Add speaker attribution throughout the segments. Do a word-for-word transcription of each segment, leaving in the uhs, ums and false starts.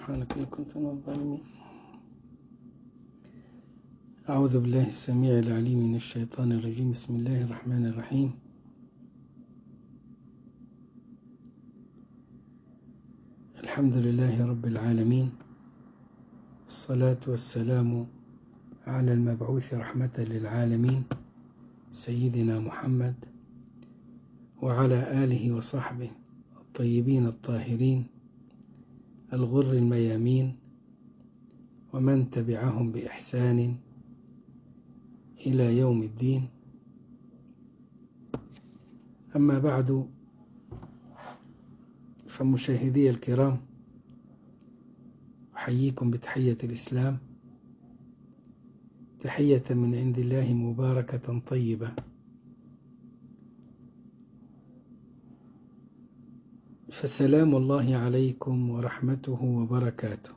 Speaker 1: سبحانك إن كنت من الظالمين. أعوذ بالله السميع العليم من الشيطان الرجيم. بسم الله الرحمن الرحيم. الحمد لله رب العالمين، الصلاة والسلام على المبعوث رحمة للعالمين سيدنا محمد وعلى آله وصحبه الطيبين الطاهرين الغر الميامين ومن تبعهم بإحسان إلى يوم الدين. أما بعد، فمشاهدي الكرام، أحييكم بتحية الإسلام، تحية من عند الله مباركة طيبة. فسلام الله عليكم ورحمته وبركاته.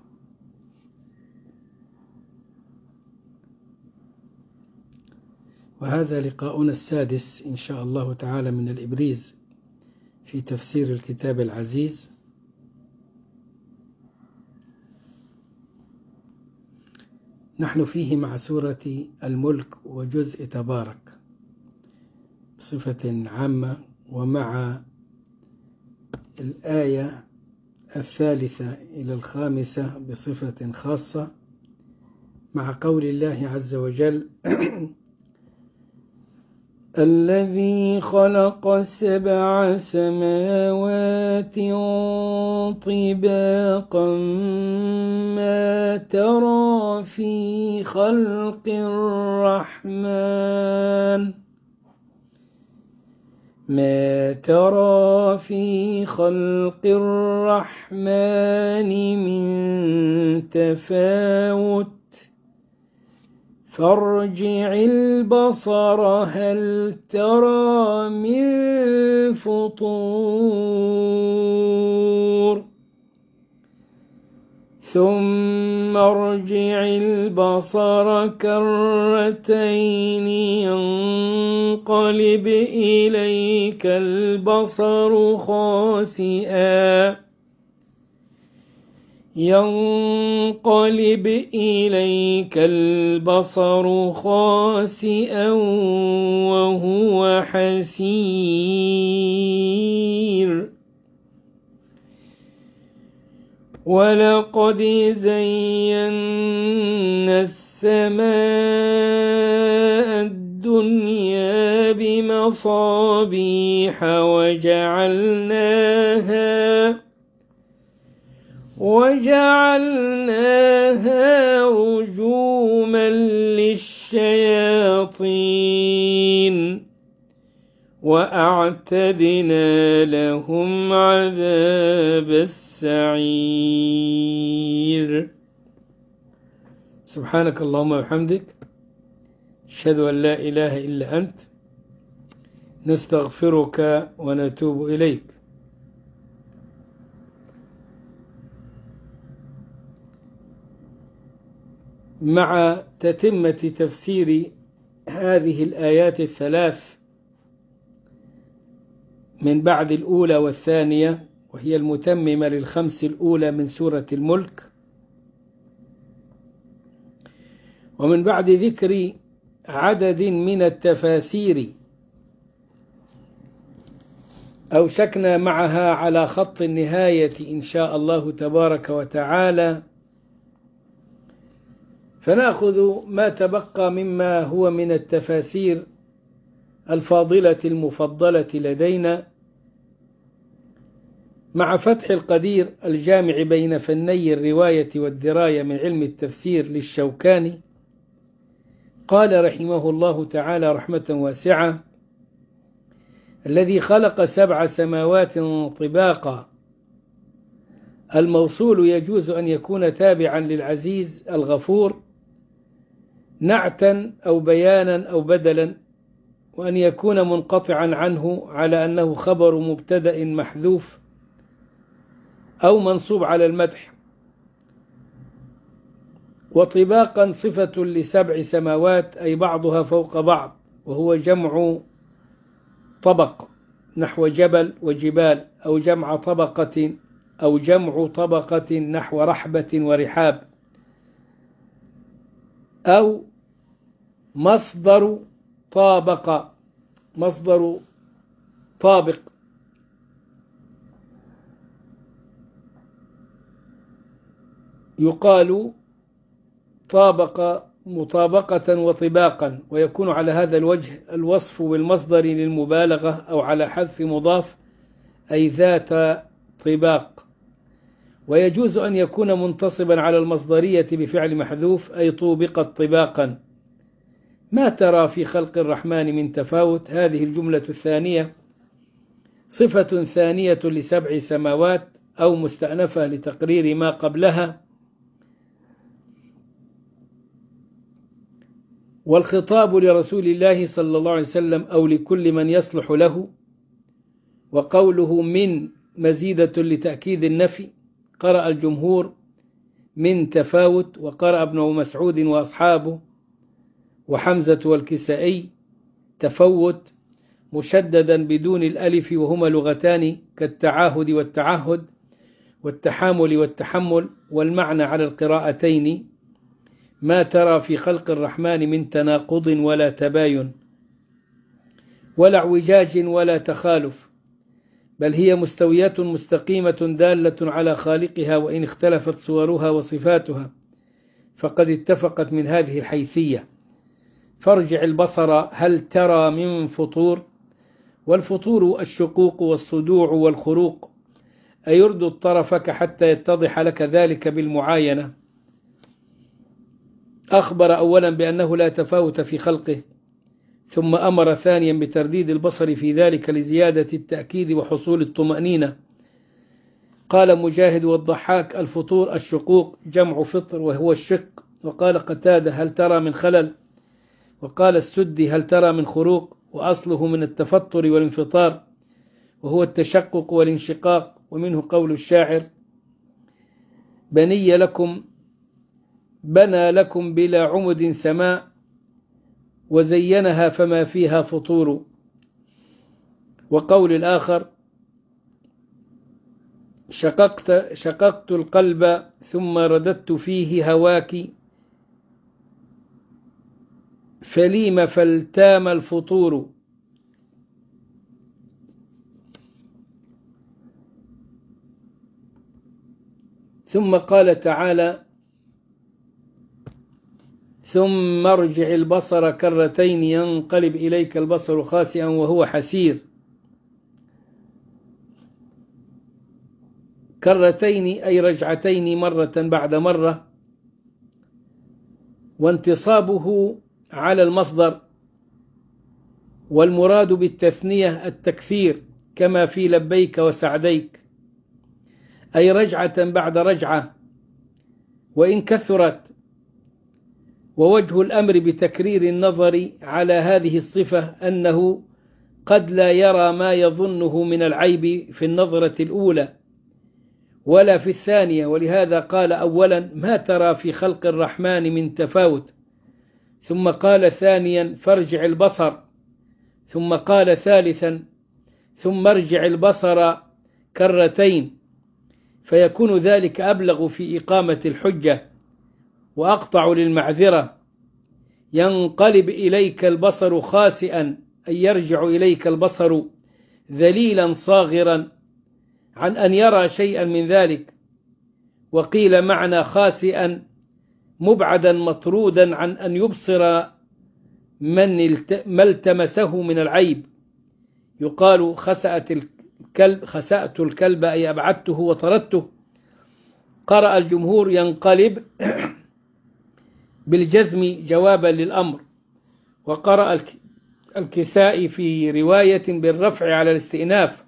Speaker 1: وهذا لقاؤنا السادس إن شاء الله تعالى من الإبريز في تفسير الكتاب العزيز. نحن فيه مع سورة الملك وجزء تبارك بصفة عامة، ومع الآية الثالثة إلى الخامسة بصفة خاصة، مع قول الله عز وجل: الذي خلق سبع سماوات طباقا ما ترى في خلق الرحمن ما ترى في خلق الرحمن من تفاوت فارجع البصر هل ترى من فطور ثم ارجع البصر كرتين ينقلب إليك البصر خاسئا ينقلب إليك البصر خاسئا وهو حسير ولقد زينا السماء الدنيا بمصابيح وجعلناها وجعلناها رجوما للشياطين وأعتدنا لهم عذاب السعير. سبحانك اللهم وبحمدك، أشهد أن لا إله إلا أنت، نستغفرك ونتوب إليك. مع تتمة تفسير هذه الآيات الثلاث من بعد الأولى والثانية، وهي المتممة للخمس الأولى من سورة الملك، ومن بعد ذكر عدد من التفاسير أوشكنا معها على خط النهاية إن شاء الله تبارك وتعالى، فنأخذ ما تبقى مما هو من التفاسير الفاضلة المفضلة لدينا، مع فتح القدير الجامع بين فني الرواية والدراية من علم التفسير للشوكاني. قال رحمه الله تعالى رحمة واسعة: الذي خلق سبع سماوات طباقا. الموصول يجوز أن يكون تابعا للعزيز الغفور نعتا أو بيانا أو بدلا، وأن يكون منقطعا عنه على أنه خبر مبتدأ محذوف أو منصوب على المدح. وطباقا صفة لسبع سماوات، أي بعضها فوق بعض، وهو جمع طبق نحو جبل وجبال، أو جمع طبقة أو جمع طبقة نحو رحبة ورحاب، أو مصدر طابق، مصدر طابق، يقال طابق مطابقة وطباقا، ويكون على هذا الوجه الوصف بالمصدر للمبالغة، أو على حذف مضاف أي ذات طباق. ويجوز أن يكون منتصبا على المصدرية بفعل محذوف أي طوبقت طباقا. ما ترى في خلق الرحمن من تفاوت. هذه الجملة الثانية صفة ثانية لسبع سماوات أو مستأنفة لتقرير ما قبلها، والخطاب لرسول الله صلى الله عليه وسلم أو لكل من يصلح له. وقوله من مزيدة لتأكيد النفي. قرأ الجمهور من تفاوت، وقرأ ابن مسعود وأصحابه وحمزة والكسائي تفوت مشددا بدون الألف، وهما لغتان كالتعاهد والتعهد والتحامل والتحمل، والمعنى على القراءتين. ما ترى في خلق الرحمن من تناقض ولا تباين ولا اعوجاج ولا تخالف، بل هي مستويات مستقيمة دالة على خالقها، وإن اختلفت صورها وصفاتها فقد اتفقت من هذه الحيثية. فارجع البصر هل ترى من فطور. والفطور الشقوق والصدوع والخروق، أيرد طرفك حتى يتضح لك ذلك بالمعاينة. أخبر أولا بأنه لا تفاوت في خلقه، ثم أمر ثانيا بترديد البصر في ذلك لزيادة التأكيد وحصول الطمأنينة. قال مجاهد والضحاك الفطور الشقوق جمع فطر وهو الشق. وقال قتادة هل ترى من خلل. وقال السدي هل ترى من خروق، وأصله من التفطر والانفطار وهو التشقق والانشقاق. ومنه قول الشاعر بني لكم بنى لكم بلا عمد سماء، وزينها فما فيها فطور. وقول الآخر شققت, شققت القلب ثم رددت فيه هواك، فليم فالتام الفطور. ثم قال تعالى ثم ارجع البصر كرتين ينقلب إليك البصر خاسئا وهو حسير. كرتين أي رجعتين مرة بعد مرة، وانتصابه على المصدر، والمراد بالتثنية التكثير كما في لبيك وسعديك، أي رجعة بعد رجعة وإن كثرت. ووجه الأمر بتكرير النظر على هذه الصفة أنه قد لا يرى ما يظنه من العيب في النظرة الأولى ولا في الثانية، ولهذا قال أولا ما ترى في خلق الرحمن من تفاوت، ثم قال ثانيا فارجع البصر، ثم قال ثالثا ثم ارجع البصر كرتين، فيكون ذلك أبلغ في إقامة الحجة وأقطع للمعذرة. ينقلب إليك البصر خاسئا أي يرجع إليك البصر ذليلا صاغرا عن أن يرى شيئا من ذلك. وقيل معنى خاسئا مبعدا مطرودا عن أن يبصر من ما التمسه من العيب. يقال خسأت الكلب خسأت الكلب أي أبعدته وطردته. قرأ الجمهور ينقلب بالجزم جوابا للأمر، وقرأ الكسائي في رواية بالرفع على الاستئناف،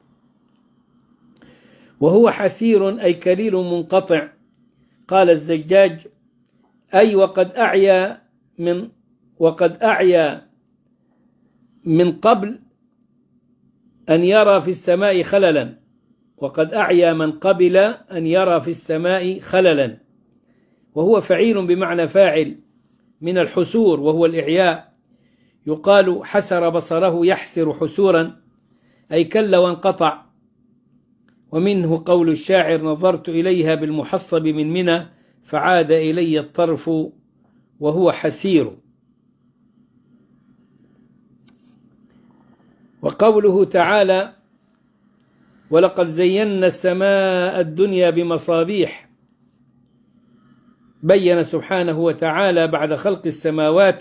Speaker 1: وهو حسير أي كليل منقطع. قال الزجاج أي وقد أعيا من وقد أعيا من قبل أن يرى في السماء خللا، وقد أعيا من قبل أن يرى في السماء خللا، وهو فعيل بمعنى فاعل من الحسور وهو الإعياء. يقال حسر بصره يحسر حسورا أي كل وانقطع. ومنه قول الشاعر: نظرت إليها بالمحصب من منى فعاد إلي الطرف وهو حسير. وقوله تعالى: ولقد زينا السماء الدنيا بمصابيح، بين سبحانه وتعالى بعد خلق السماوات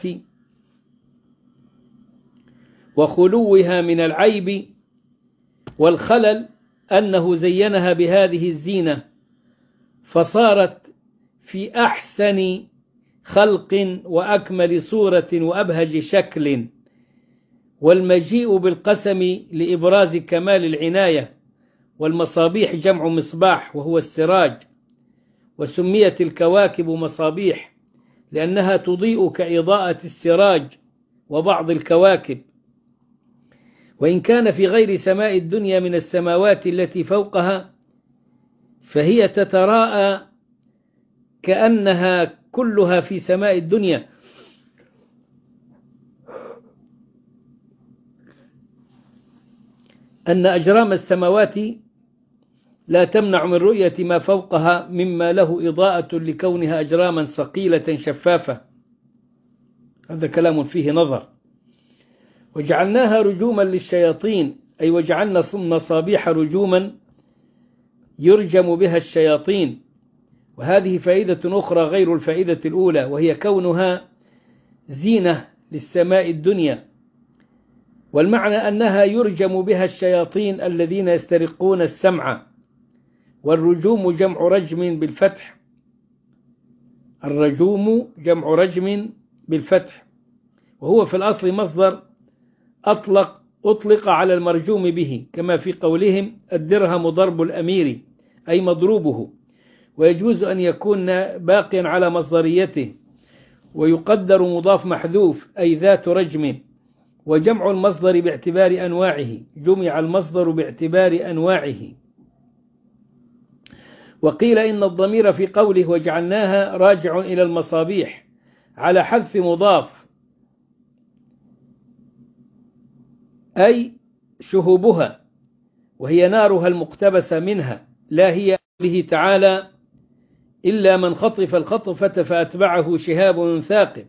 Speaker 1: وخلوها من العيب والخلل أنه زينها بهذه الزينة فصارت في أحسن خلق وأكمل صورة وأبهج شكل، والمجيء بالقسم لإبراز كمال العناية. والمصابيح جمع مصباح وهو السراج، وسميت الكواكب مصابيح لأنها تضيء كإضاءة السراج وبعض الكواكب. وإن كان في غير سماء الدنيا من السماوات التي فوقها فهي تتراءى كأنها كلها في سماء الدنيا، أن أجرام السماوات لا تمنع من رؤية ما فوقها مما له إضاءة لكونها أجراما ثقيلة شفافة. هذا كلام فيه نظر. وجعلناها رجوما للشياطين، أي وجعلنا مصابيح رجوما يرجم بها الشياطين. وهذه فائدة أخرى غير الفائدة الأولى، وهي كونها زينة للسماء الدنيا. والمعنى أنها يرجم بها الشياطين الذين يسترقون السمع. والرجوم جمع رجم بالفتح، الرجوم جمع رجم بالفتح، وهو في الأصل مصدر أطلق أطلق على المرجوم به، كما في قولهم: الدرهم ضرب الأمير، أي مضروبه. ويجوز أن يكون باقيا على مصدريته، ويقدر مضاف محذوف أي ذات رجم. وجمع المصدر باعتبار أنواعه، جمع المصدر باعتبار أنواعه. وقيل إن الضمير في قوله وجعلناها راجع إلى المصابيح على حذف مضاف، أي شهوبها، وهي نارها المقتبس منها، لا هي قوله تعالى: إلا من خطف الخطفة فأتبعه شهاب ثاقب.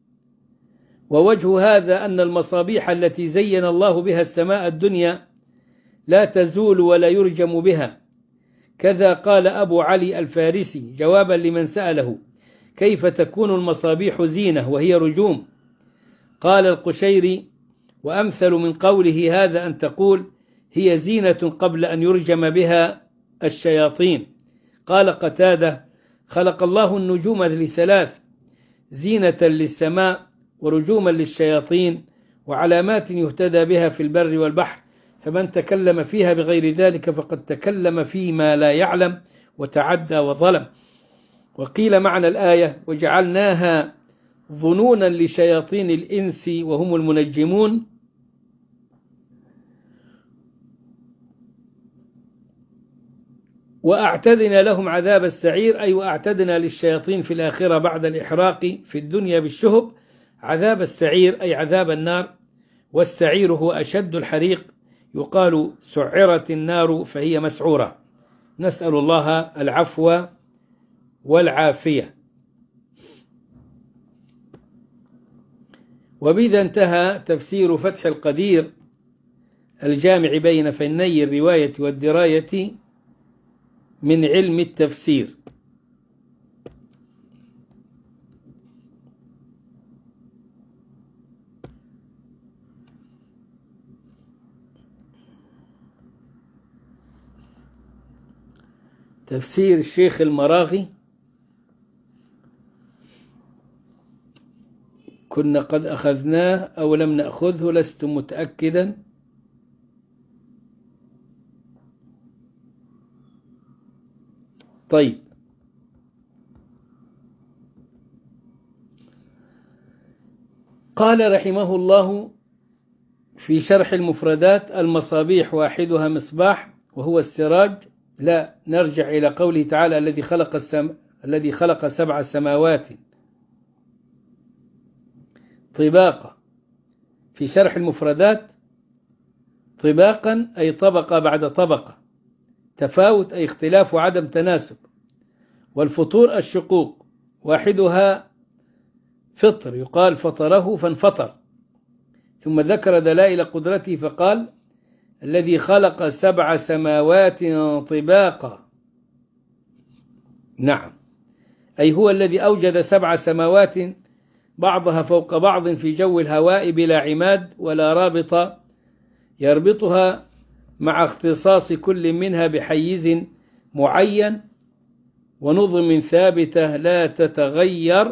Speaker 1: ووجه هذا أن المصابيح التي زين الله بها السماء الدنيا لا تزول ولا يرجم بها. كذا قال أبو علي الفارسي جوابا لمن سأله: كيف تكون المصابيح زينة وهي رجوم؟ قال القشيري: وأمثل من قوله هذا أن تقول: هي زينة قبل أن يرجم بها الشياطين. قال قتادة: خلق الله النجوم لثلاث: زينة للسماء، ورجوما للشياطين، وعلامات يهتدى بها في البر والبحر، فمن تكلم فيها بغير ذلك فقد تكلم فيما لا يعلم وتعدى وظلم. وقيل معنى الآية: وجعلناها ظنونا لشياطين الإنس وهم المنجمون، وأعتدنا لهم عذاب السعير، أي وأعتدنا للشياطين في الآخرة بعد الإحراق في الدنيا بالشهب عذاب السعير، أي عذاب النار. والسعير هو أشد الحريق، يقال سعرت النار فهي مسعورة. نسأل الله العفو والعافية. وبذا انتهى تفسير فتح القدير الجامع بين فني الرواية والدراية من علم التفسير. تفسير الشيخ المراغي كنا قد أخذناه أو لم نأخذه، لست متأكدا. طيب، قال رحمه الله في شرح المفردات: المصابيح واحدها مصباح وهو السراج. لا، نرجع إلى قوله تعالى: الذي خلق السم... الذي خلق سبع سماوات طباقا. في شرح المفردات: طباقا أي طبقة بعد طبقة، تفاوت أي اختلاف وعدم تناسب، والفطور الشقوق، واحدها فطر يقال فطره فانفطر. ثم ذكر دلائل قدرته فقال الذي خلق سبع سماوات طباقا. نعم، أي هو الذي أوجد سبع سماوات بعضها فوق بعض في جو الهواء بلا عماد ولا رابط يربطها، مع اختصاص كل منها بحيز معين ونظم ثابتة لا تتغير،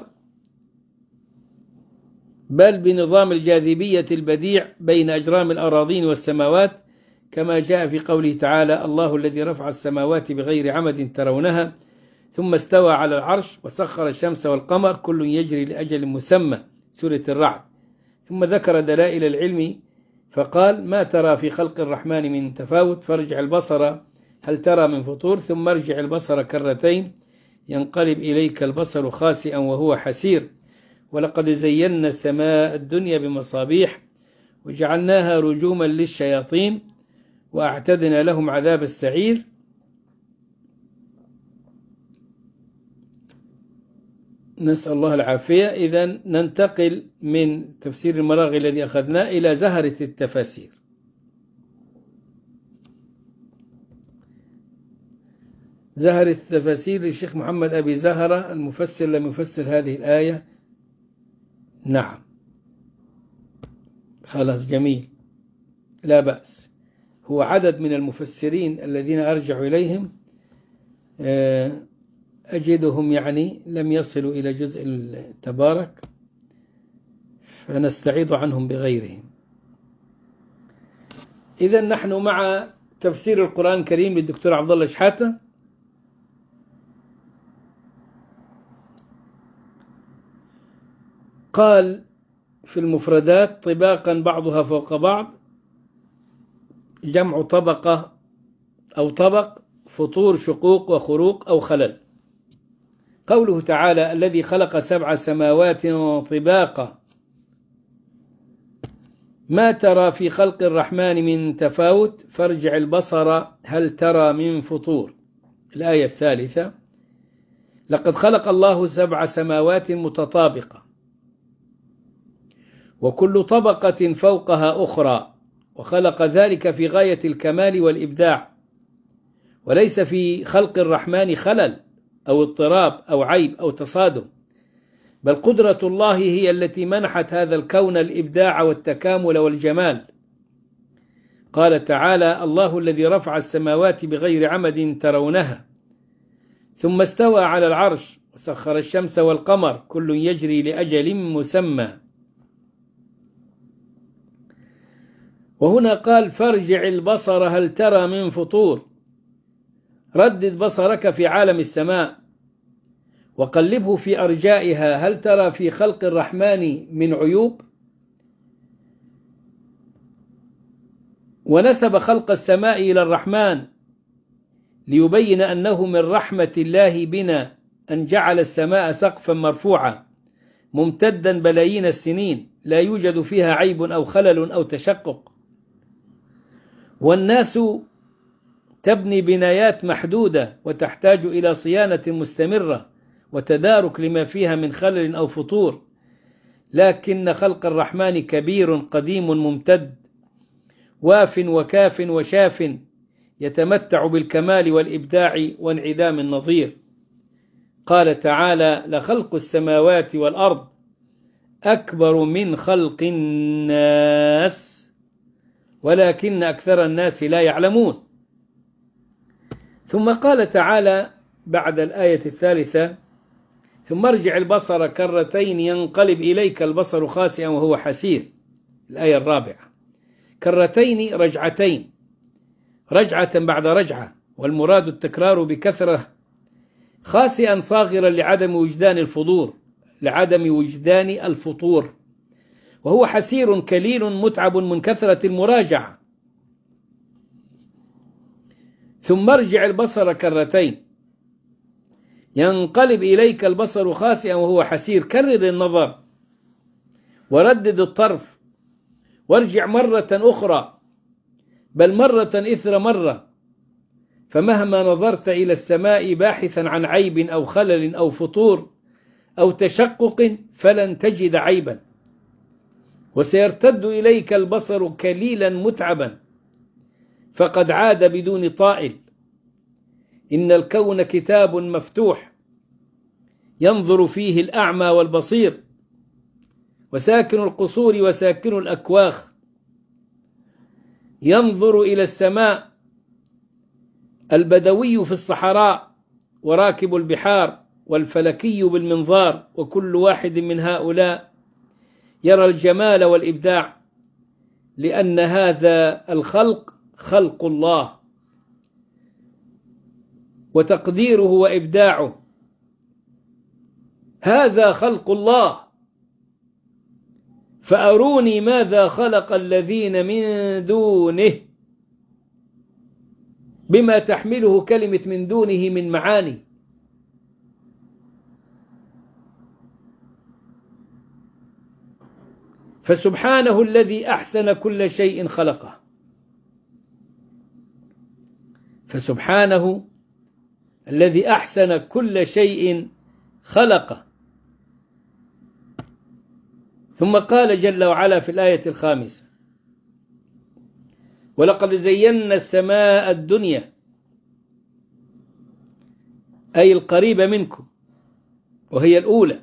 Speaker 1: بل بنظام الجاذبية البديع بين أجرام الأراضين والسماوات، كما جاء في قوله تعالى الله الذي رفع السماوات بغير عمد ترونها ثم استوى على العرش وسخر الشمس والقمر كل يجري لأجل مسمى، سورة الرعد. ثم ذكر دلائل العلم فقال ما ترى في خلق الرحمن من تفاوت فارجع البصر هل ترى من فطور ثم ارجع البصر كرتين ينقلب إليك البصر خاسئا وهو حسير ولقد زينا السماء الدنيا بمصابيح وجعلناها رجوما للشياطين وأعتدنا لهم عذاب السعير. نسأل الله العافية. إذن ننتقل من تفسير المراغي الذي أخذناه إلى زهرة التفاسير. زهرة التفاسير للشيخ محمد أبي زهرة المفسر لم يفسر هذه الآية. نعم خلاص جميل لا بأس. هو عدد من المفسرين الذين أرجع إليهم أجدهم يعني لم يصلوا إلى جزء التبارك فنستعيض عنهم بغيرهم. إذا نحن مع تفسير القرآن الكريم للدكتور عبد الله شحاتة. قال في المفردات طباقا بعضها فوق بعض، جمع طبقة أو طبق، فطور شقوق وخروق أو خلل. قوله تعالى الذي خلق سبع سماوات طباقا ما ترى في خلق الرحمن من تفاوت فارجع البصر هل ترى من فطور. الآية الثالثة لقد خلق الله سبع سماوات متطابقة وكل طبقة فوقها أخرى، وخلق ذلك في غاية الكمال والإبداع، وليس في خلق الرحمن خلل أو اضطراب أو عيب أو تصادم، بل قدرة الله هي التي منحت هذا الكون الإبداع والتكامل والجمال. قال تعالى الله الذي رفع السماوات بغير عمد ترونها ثم استوى على العرش وسخر الشمس والقمر كل يجري لأجل مسمى. وهنا قال فارجع البصر هل ترى من فطور، ردد بصرك في عالم السماء وقلبه في أرجائها هل ترى في خلق الرحمن من عيوب. ونسب خلق السماء إلى الرحمن ليبين أنه من رحمة الله بنا أن جعل السماء سقفا مرفوعا ممتدا بلايين السنين لا يوجد فيها عيب أو خلل أو تشقق، والناس تبني بنايات محدودة وتحتاج إلى صيانة مستمرة وتدارك لما فيها من خلل أو فطور، لكن خلق الرحمن كبير قديم ممتد واف وكاف وشاف يتمتع بالكمال والإبداع وانعدام النظير. قال تعالى لخلق السماوات والأرض أكبر من خلق الناس ولكن أكثر الناس لا يعلمون. ثم قال تعالى بعد الآية الثالثة ثم ارجع البصر كرتين ينقلب إليك البصر خاسئا وهو حسير. الآية الرابعة كرتين رجعتين، رجعة بعد رجعة، والمراد التكرار بكثرة، خاسئا صاغرا لعدم وجدان الفضور لعدم وجدان الفطور، وهو حسير كليل متعب من كثرة المراجعة. ثم ارجع البصر كرتين ينقلب إليك البصر خاسئا وهو حسير، كرر النظر وردد الطرف وارجع مرة أخرى بل مرة إثر مرة، فمهما نظرت إلى السماء باحثا عن عيب أو خلل أو فطور أو تشقق فلن تجد عيبا، وسيرتد إليك البصر كليلا متعبا فقد عاد بدون طائل. إن الكون كتاب مفتوح ينظر فيه الأعمى والبصير، وساكن القصور وساكن الأكواخ ينظر إلى السماء، البدوي في الصحراء وراكب البحار والفلكي بالمنظار، وكل واحد من هؤلاء يرى الجمال والإبداع، لأن هذا الخلق خلق الله وتقديره وإبداعه، هذا خلق الله، فأروني ماذا خلق الذين من دونه، بما تحمله كلمة من دونه من معاني. فسبحانه الذي أحسن كل شيء خلقه، فسبحانه الذي أحسن كل شيء خلقه. ثم قال جل وعلا في الآية الخامسة: ولقد زينا السماء الدنيا، أي القريبة منكم وهي الأولى،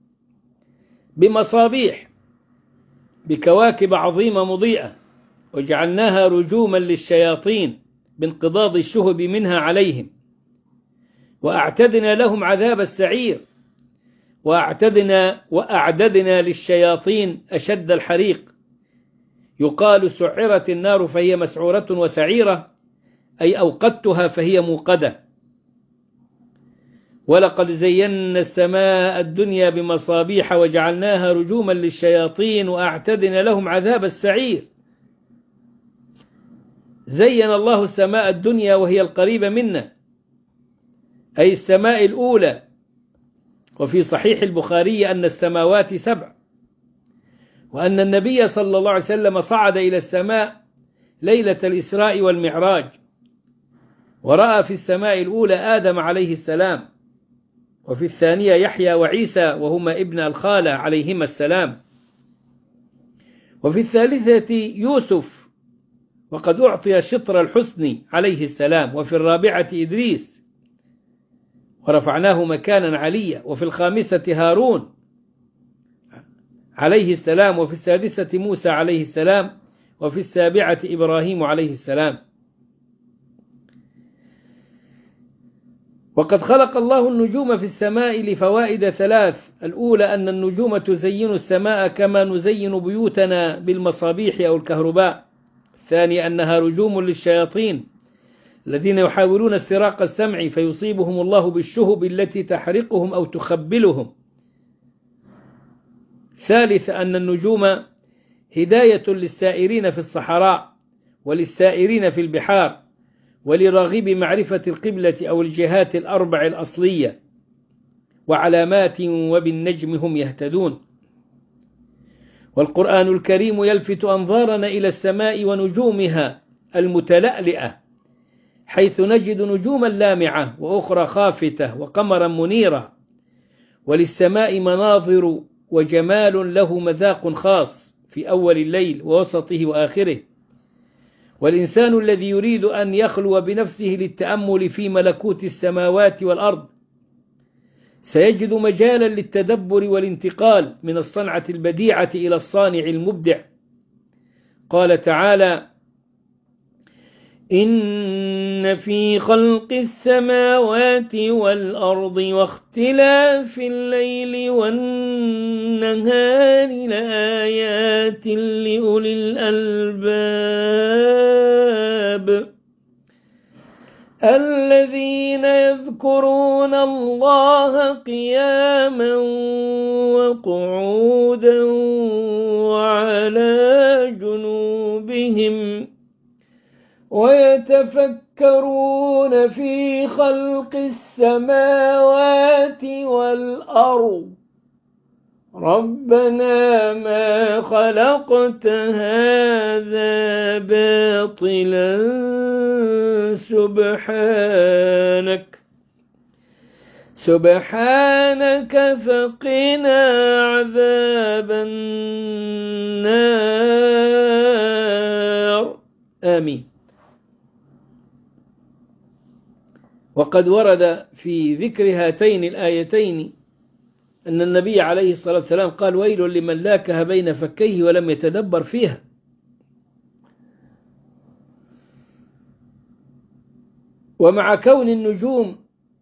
Speaker 1: بمصابيح، بكواكب عظيمة مضيئة، وجعلناها رجوما للشياطين بانقضاض الشهب منها عليهم، وأعتدنا لهم عذاب السعير، وأعتدنا وأعددنا للشياطين أشد الحريق. يقال سعرت النار فهي مسعورة وسعيرة، أي أوقدتها فهي موقدة. ولقد زينا السماء الدنيا بمصابيح وجعلناها رجوما للشياطين وأعتدنا لهم عذاب السعير. زين الله السماء الدنيا وهي القريبة منا، أي السماء الأولى. وفي صحيح البخاري أن السماوات سبع، وأن النبي صلى الله عليه وسلم صعد إلى السماء ليلة الإسراء والمعراج، ورأى في السماء الأولى آدم عليه السلام، وفي الثانية يحيى وعيسى وهما ابن الخالة عليهما السلام، وفي الثالثة يوسف وقد أعطي شطر الحسن عليه السلام، وفي الرابعة إدريس ورفعناه مكانا عليا، وفي الخامسة هارون عليه السلام، وفي السادسة موسى عليه السلام، وفي السابعة إبراهيم عليه السلام. وقد خلق الله النجوم في السماء لفوائد ثلاث: الأولى أن النجوم تزين السماء كما نزين بيوتنا بالمصابيح أو الكهرباء. الثانية أنها رجوم للشياطين الذين يحاولون استراق السمع فيصيبهم الله بالشهب التي تحرقهم أو تخبلهم. ثالث أن النجوم هداية للسائرين في الصحراء وللسائرين في البحار ولراغب معرفة القبلة أو الجهات الأربع الأصلية، وعلامات وبالنجم هم يهتدون. والقرآن الكريم يلفت أنظارنا إلى السماء ونجومها المتلألئة، حيث نجد نجوما لامعة وأخرى خافتة وقمرا منيرا، وللسماء مناظر وجمال له مذاق خاص في أول الليل ووسطه وآخره. والإنسان الذي يريد أن يخلو بنفسه للتأمل في ملكوت السماوات والأرض سيجد مجالا للتدبر والانتقال من الصنعة البديعة إلى الصانع المبدع. قال تعالى: إن في خلق السماوات والأرض واختلاف الليل والنهار لآيات لأولي الألباب الذين يذكرون الله قياما وقعودا وعلى جنوبهم ويتفكرون في خلق السماوات والأرض ربنا ما خلقت هذا باطلا سبحانك سبحانك فقنا عذاب النار. آمين. وقد ورد في ذكر هاتين الآيتين أن النبي عليه الصلاة والسلام قال: ويل لمن لاكها بين فكيه ولم يتدبر فيها. ومع كون النجوم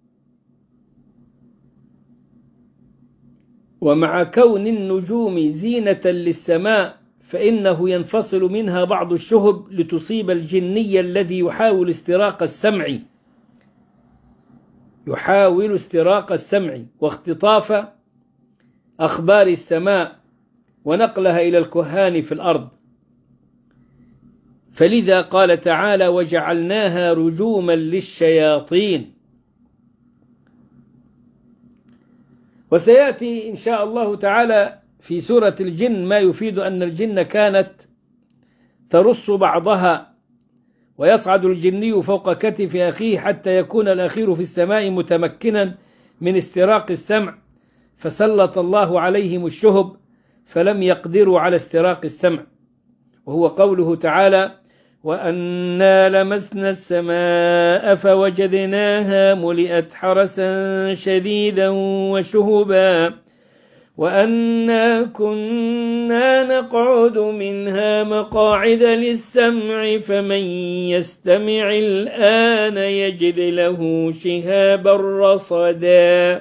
Speaker 1: ومع كون النجوم زينة للسماء، فإنه ينفصل منها بعض الشهب لتصيب الجني الذي يحاول استراق السمع يحاول استراق السمع واختطاف أخبار السماء ونقلها إلى الكهان في الأرض. فلذا قال تعالى: وجعلناها رجوما للشياطين. وسيأتي إن شاء الله تعالى في سورة الجن ما يفيد أن الجن كانت ترص بعضها، ويصعد الجني فوق كتف أخيه حتى يكون الأخير في السماء متمكنا من استراق السمع، فسلط الله عليهم الشهب فلم يقدروا على استراق السمع. وهو قوله تعالى: وأنا لمسنا السماء فوجدناها ملئت حرسا شديدا وشهبا وأنا كنا نقعد منها مقاعد للسمع فمن يستمع الآن يجد له شهابا رصدا.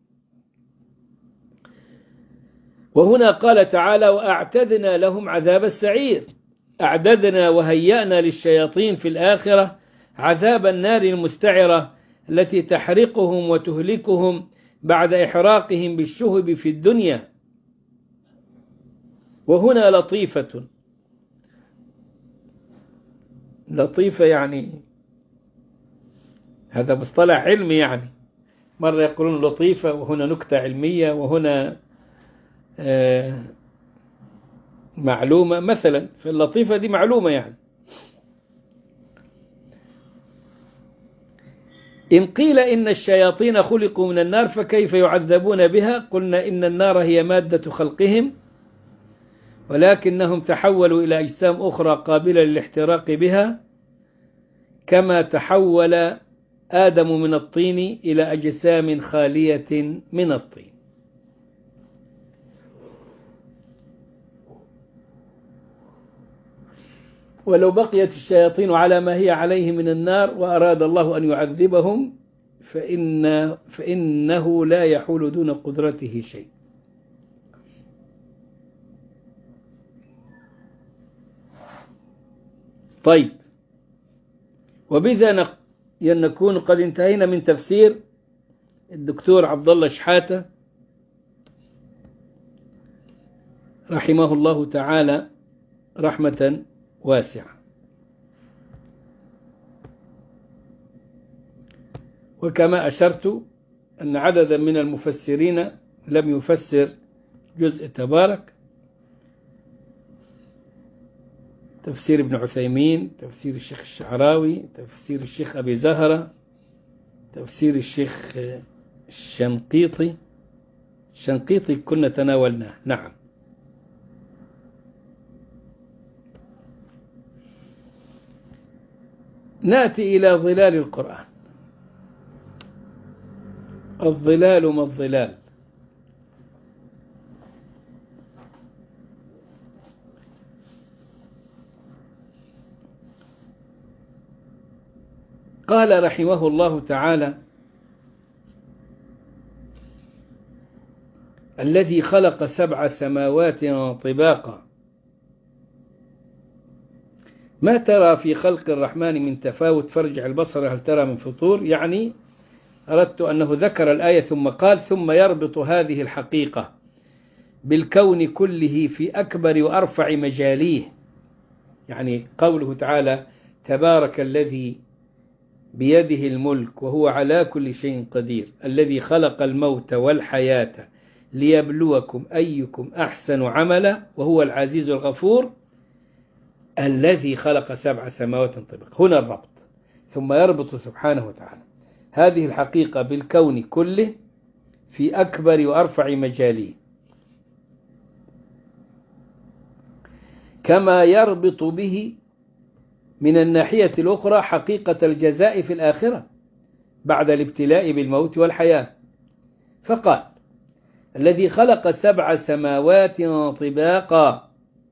Speaker 1: وهنا قال تعالى: وأعتدنا لهم عذاب السعير. أعددنا وهيأنا للشياطين في الآخرة عذاب النار المستعرة التي تحرقهم وتهلكهم بعد إحراقهم بالشهب في الدنيا. وهنا لطيفة لطيفة يعني هذا مصطلح علمي، يعني مرة يقولون لطيفة وهنا نكتة علمية وهنا آه معلومة مثلا. في اللطيفة دي معلومة يعني. إن قيل إن الشياطين خلقوا من النار فكيف يعذبون بها؟ قلنا إن النار هي مادة خلقهم، ولكنهم تحولوا إلى أجسام أخرى قابلة للاحتراق بها، كما تحول آدم من الطين إلى أجسام خالية من الطين. ولو بقيت الشياطين على ما هي عليه من النار وأراد الله أن يعذبهم فإن فإنه لا يحول دون قدرته شيء. طيب، وبذا نكون قد انتهينا من تفسير الدكتور عبد الله شحاتة رحمه الله تعالى رحمة واسعة. وكما أشرت أن عددا من المفسرين لم يفسر جزء تبارك، تفسير ابن عثيمين، تفسير الشيخ الشعراوي، تفسير الشيخ أبي زهرة، تفسير الشيخ الشنقيطي الشنقيطي كنا تناولناه. نعم. نأتي إلى ظلال القرآن. الظلال ما الظلال؟ قال رحمه الله تعالى: الذي خلق سبع سماوات طباقا ما ترى في خلق الرحمن من تفاوت فارجع البصر هل ترى من فطور. يعني أردت أنه ذكر الآية ثم قال: ثم يربط هذه الحقيقة بالكون كله في أكبر وأرفع مجاليه. يعني قوله تعالى: تبارك الذي بيده الملك وهو على كل شيء قدير الذي خلق الموت والحياة ليبلوكم أيكم أحسن عملا وهو العزيز الغفور الذي خلق سبع سماوات طباقا. هنا الربط. ثم يربط سبحانه وتعالى هذه الحقيقة بالكون كله في أكبر وأرفع مجاله، كما يربط به من الناحية الأخرى حقيقة الجزاء في الآخرة بعد الابتلاء بالموت والحياة. فقال: الذي خلق سبع سماوات طباقا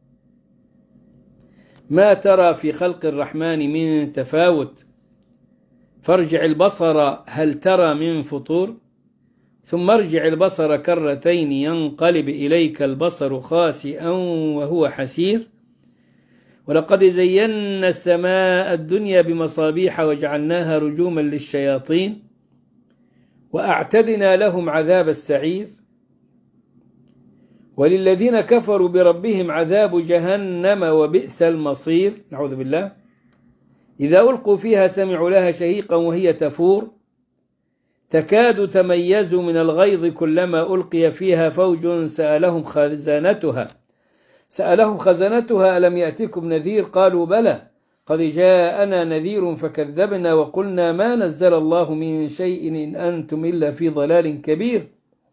Speaker 1: ما ترى في خلق الرحمن من تفاوت فارجع البصر هل ترى من فطور ثم ارجع البصر كرتين ينقلب إليك البصر خاسئا وهو حسير ولقد زينا السماء الدنيا بمصابيح وجعلناها رجوما للشياطين وأعتدنا لهم عذاب السعير وللذين كفروا بربهم عذاب جهنم وبئس المصير. نعوذ بالله. إذا ألقوا فيها سمعوا لها شهيقا وهي تفور تكاد تميز من الغيظ كلما ألقي فيها فوج سألهم خزنتها سألهم خزنتها ألم يأتكم نذير قالوا بلى قد جاءنا نذير فكذبنا وقلنا ما نزل الله من شيء إن أنتم إلا في ضلال كبير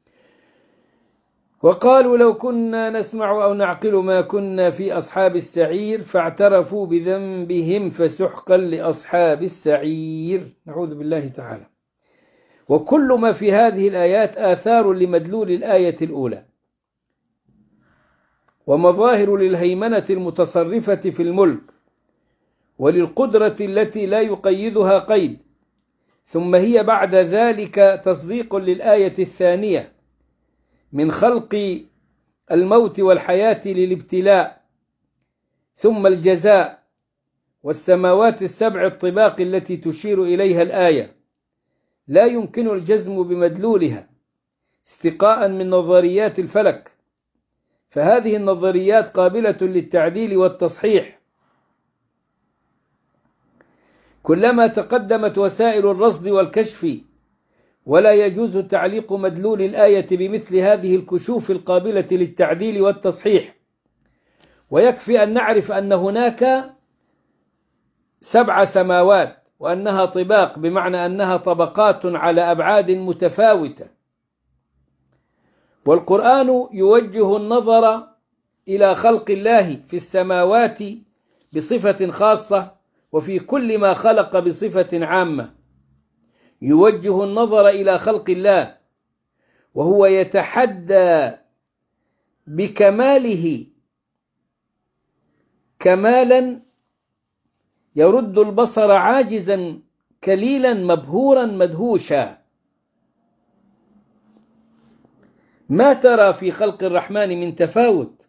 Speaker 1: وقالوا لو كنا نسمع أو نعقل ما كنا في أصحاب السعير فاعترفوا بذنبهم فسحقا لأصحاب السعير. نعوذ بالله تعالى. وكل ما في هذه الآيات آثار لمدلول الآية الأولى ومظاهر للهيمنة المتصرفة في الملك وللقدرة التي لا يقيدها قيد، ثم هي بعد ذلك تصديق للآية الثانية من خلق الموت والحياة للابتلاء، ثم الجزاء والسماوات السبع الطباق التي تشير إليها الآية لا يمكن الجزم بمدلولها استقاء من نظريات الفلك، فهذه النظريات قابلة للتعديل والتصحيح كلما تقدمت وسائل الرصد والكشف، ولا يجوز تعليق مدلول الآية بمثل هذه الكشوف القابلة للتعديل والتصحيح. ويكفي أن نعرف أن هناك سبع سماوات وأنها طباق بمعنى أنها طبقات على أبعاد متفاوتة، والقرآن يوجه النظر إلى خلق الله في السماوات بصفة خاصة وفي كل ما خلق بصفة عامة. يوجه النظر إلى خلق الله وهو يتحدى بكماله كمالا يرد البصر عاجزا كليلا مبهورا مدهوشا. ما ترى في خلق الرحمن من تفاوت،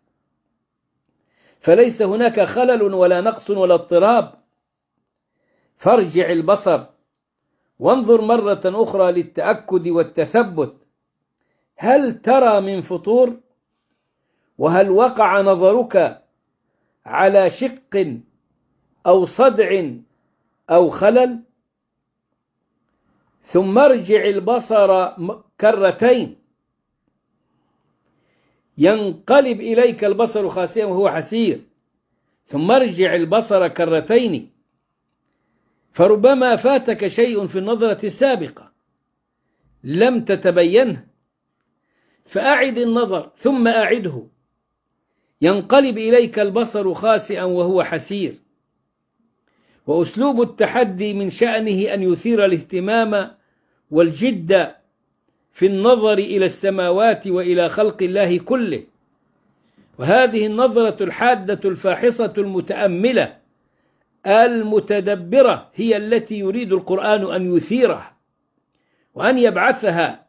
Speaker 1: فليس هناك خلل ولا نقص ولا اضطراب. فارجع البصر وانظر مرة أخرى للتأكد والتثبت هل ترى من فطور، وهل وقع نظرك على شق أو صدع أو خلل. ثم ارجع البصر كرتين ينقلب إليك البصر خاسئا وهو حسير. ثم ارجع البصر كرتين، فربما فاتك شيء في النظرة السابقة لم تتبينه، فأعد النظر ثم أعده ينقلب إليك البصر خاسئا وهو حسير. وأسلوب التحدي من شأنه أن يثير الاهتمام والجد في النظر إلى السماوات وإلى خلق الله كله، وهذه النظرة الحادة الفاحصة المتأملة المتدبرة هي التي يريد القرآن أن يثيرها وأن يبعثها.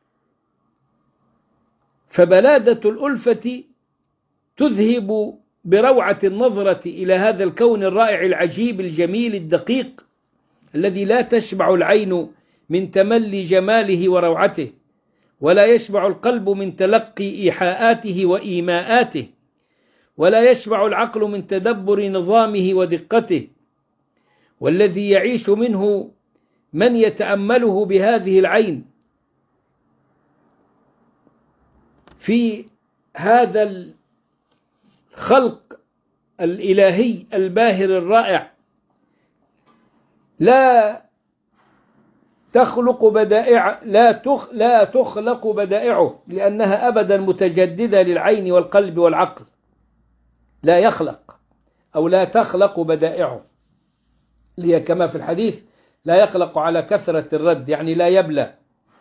Speaker 1: فبلادة الألفة تذهب بروعة النظرة إلى هذا الكون الرائع العجيب الجميل الدقيق الذي لا تشبع العين من تملي جماله وروعته، ولا يشبع القلب من تلقي إيحاءاته وإيماءاته، ولا يشبع العقل من تدبر نظامه ودقته، والذي يعيش منه من يتأمله بهذه العين في هذا الخلق الإلهي الباهر الرائع لا تخلق بدائع لا تخ لا تخلق بدائعه لأنها أبدا متجددة للعين والقلب والعقل. لا يخلق أو لا تخلق بدائعه، لي كما في الحديث لا يخلق على كثرة الرد، يعني لا يبلى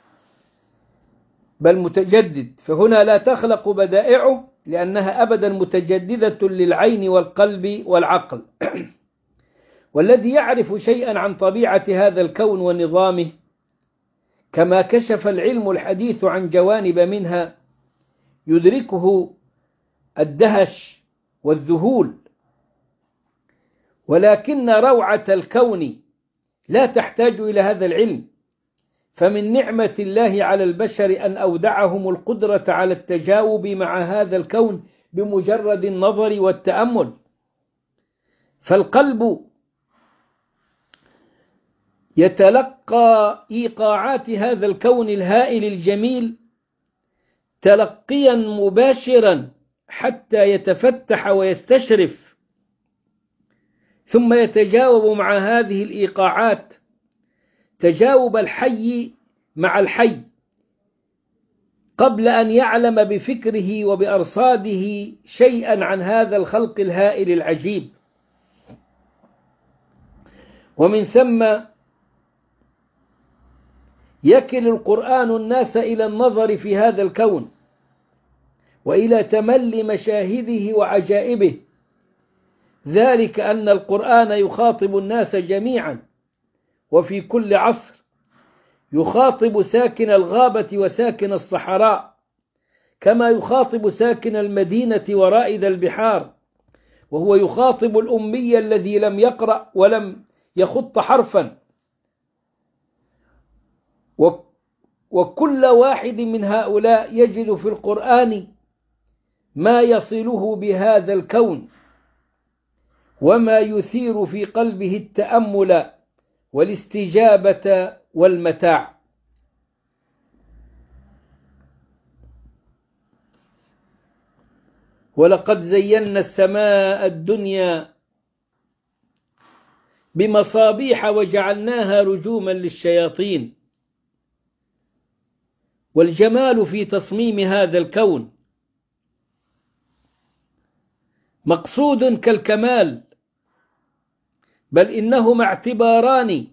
Speaker 1: بل متجدد. فهنا لا تخلق بدائعه لأنها أبدا متجددة للعين والقلب والعقل. والذي يعرف شيئا عن طبيعة هذا الكون ونظامه كما كشف العلم الحديث عن جوانب منها يدركه الدهش والذهول. ولكن روعة الكون لا تحتاج إلى هذا العلم، فمن نعمة الله على البشر أن أودعهم القدرة على التجاوب مع هذا الكون بمجرد النظر والتأمل. فالقلب يتلقى إيقاعات هذا الكون الهائل الجميل تلقيا مباشرا حتى يتفتح ويستشرف، ثم يتجاوب مع هذه الإيقاعات تجاوب الحي مع الحي قبل أن يعلم بفكره وبأرصاده شيئا عن هذا الخلق الهائل العجيب. ومن ثم يكل القرآن الناس إلى النظر في هذا الكون وإلى تملي مشاهده وعجائبه، ذلك أن القرآن يخاطب الناس جميعا وفي كل عصر، يخاطب ساكن الغابة وساكن الصحراء كما يخاطب ساكن المدينة ورائد البحار، وهو يخاطب الأمي الذي لم يقرأ ولم يخط حرفا. وكل واحد من هؤلاء يجد في القرآن ما يصله بهذا الكون وما يثير في قلبه التأمل والاستجابة والمتاع. ولقد زينا السماء الدنيا بمصابيح وجعلناها رجوما للشياطين. والجمال في تصميم هذا الكون مقصود كالكمال، بل إنهما اعتباران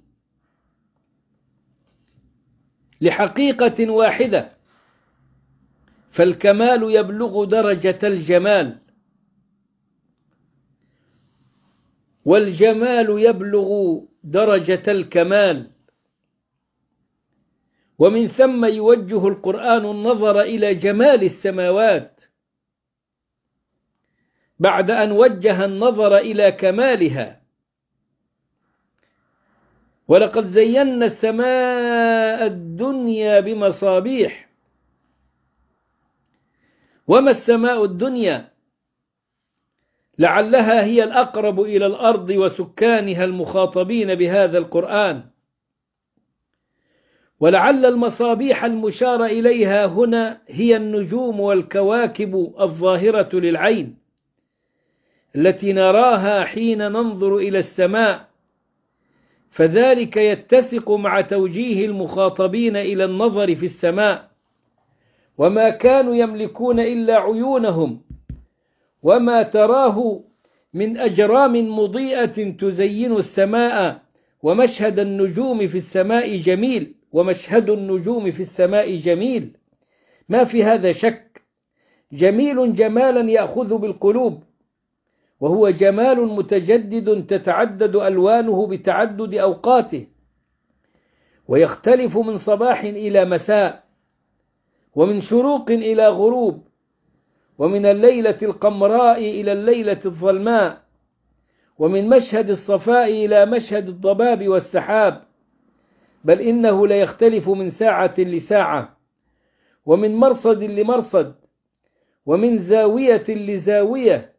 Speaker 1: لحقيقة واحدة، فالكمال يبلغ درجة الجمال والجمال يبلغ درجة الكمال. ومن ثم يوجه القرآن النظر إلى جمال السماوات بعد أن وجه النظر إلى كمالها. ولقد زينا السماء الدنيا بمصابيح. وما السماء الدنيا؟ لعلها هي الأقرب إلى الأرض وسكانها المخاطبين بهذا القرآن. ولعل المصابيح المشار إليها هنا هي النجوم والكواكب الظاهرة للعين التي نراها حين ننظر إلى السماء، فذلك يتسق مع توجيه المخاطبين إلى النظر في السماء، وما كانوا يملكون إلا عيونهم وما تراه من أجرام مضيئة تزين السماء. ومشهد النجوم في السماء جميل، ومشهد النجوم في السماء جميل، ما في هذا شك، جميل جمالا يأخذ بالقلوب، وهو جمال متجدد تتعدد ألوانه بتعدد أوقاته، ويختلف من صباح إلى مساء، ومن شروق إلى غروب، ومن الليلة القمراء إلى الليلة الظلماء، ومن مشهد الصفاء إلى مشهد الضباب والسحاب، بل إنه لا يختلف من ساعة لساعة، ومن مرصد لمرصد، ومن زاوية لزاوية،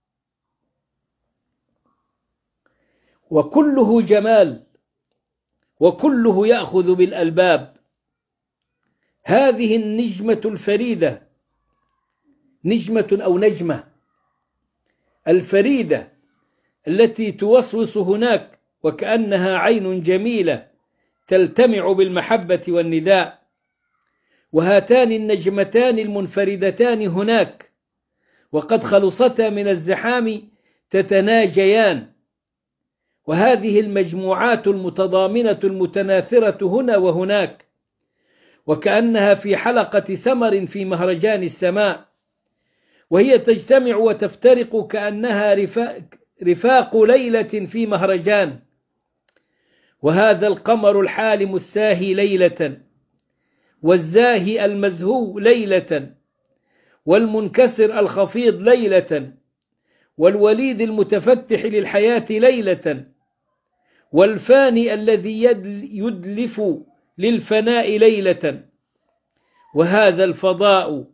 Speaker 1: وكله جمال، وكله يأخذ بالألباب. هذه النجمة الفريدة، نجمة أو نجمة الفريدة التي توسوس هناك وكأنها عين جميلة تلتمع بالمحبة والنداء، وهاتان النجمتان المنفردتان هناك وقد خلصتا من الزحام تتناجيان، وهذه المجموعات المتضامنة المتناثرة هنا وهناك، وكأنها في حلقة سمر في مهرجان السماء، وهي تجتمع وتفترق كأنها رفاق, رفاق ليلة في مهرجان. وهذا القمر الحالم الساهي ليلة، والزاهي المزهو ليلة، والمنكسر الخفيض ليلة، والوليد المتفتح للحياة ليلة، والفاني الذي يدلف للفناء ليلة. وهذا الفضاء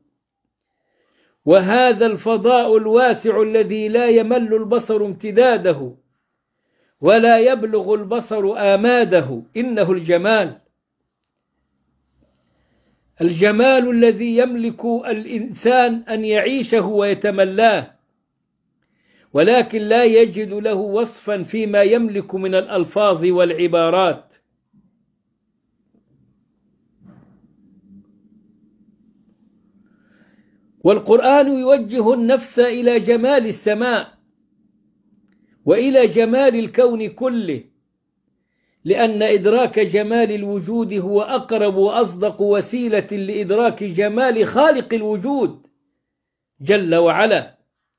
Speaker 1: وهذا الفضاء الواسع الذي لا يمل البصر امتداده ولا يبلغ البصر آماده، إنه الجمال، الجمال الذي يملك الإنسان أن يعيشه ويتملاه، ولكن لا يجد له وصفا فيما يملك من الألفاظ والعبارات. والقرآن يوجه النفس إلى جمال السماء وإلى جمال الكون كله، لأن إدراك جمال الوجود هو أقرب وأصدق وسيلة لإدراك جمال خالق الوجود جل وعلا.